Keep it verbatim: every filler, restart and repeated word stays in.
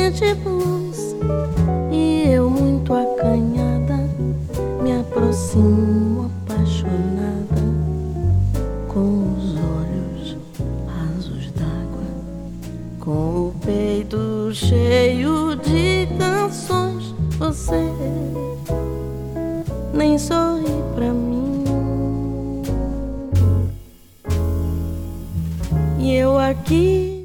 de blues e eu muito acanhada me aproximo apaixonada com os olhos rasos d'água, com o peito cheio de canções. Você nem sorri pra mim e eu aqui